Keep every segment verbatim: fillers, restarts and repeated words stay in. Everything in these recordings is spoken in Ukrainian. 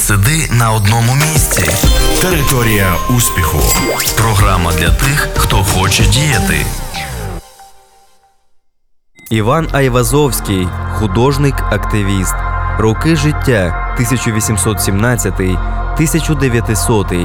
сиди на одному місці. Територія успіху. Програма для тих, хто хоче діяти. Іван Айвазовський – художник-активіст. Роки життя – тисяча вісімсот сімнадцятий - тисяча дев'ятисотий.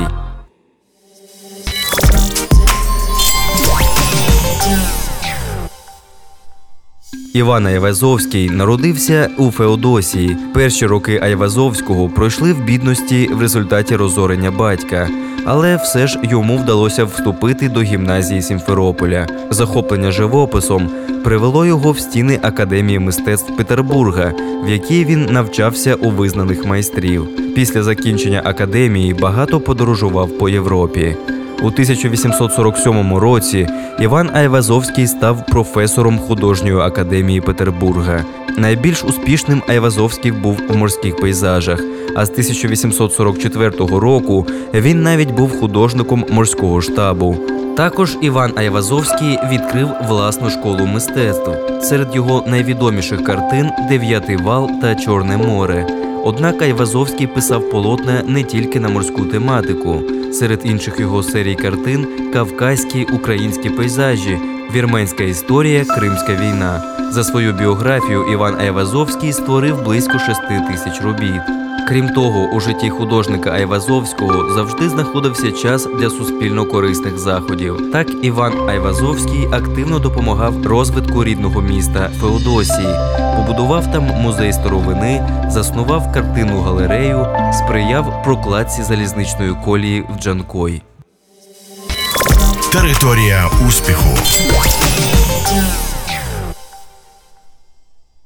Іван Айвазовський народився у Феодосії. Перші роки Айвазовського пройшли в бідності в результаті розорення батька. Але все ж йому вдалося вступити до гімназії Сімферополя. Захоплення живописом привело його в стіни Академії мистецтв Петербурга, в якій він навчався у визнаних майстрів. Після закінчення академії багато подорожував по Європі. У тисяча вісімсот сорок сьомому році Іван Айвазовський став професором художньої академії Петербурга. Найбільш успішним Айвазовський був у морських пейзажах, а з тисяча вісімсот сорок четвертого року він навіть був художником морського штабу. Також Іван Айвазовський відкрив власну школу мистецтв. Серед його найвідоміших картин «Дев'ятий вал» та «Чорне море». Однак Айвазовський писав полотна не тільки на морську тематику. Серед інших його серій картин – кавказькі українські пейзажі, вірменська історія, Кримська війна. За свою біографію Іван Айвазовський створив близько шести тисяч робіт. Крім того, у житті художника Айвазовського завжди знаходився час для суспільно-корисних заходів. Так, Іван Айвазовський активно допомагав розвитку рідного міста Феодосії, побудував там музей старовини, заснував картинну галерею, сприяв прокладці залізничної колії в Джанкой. Територія успіху.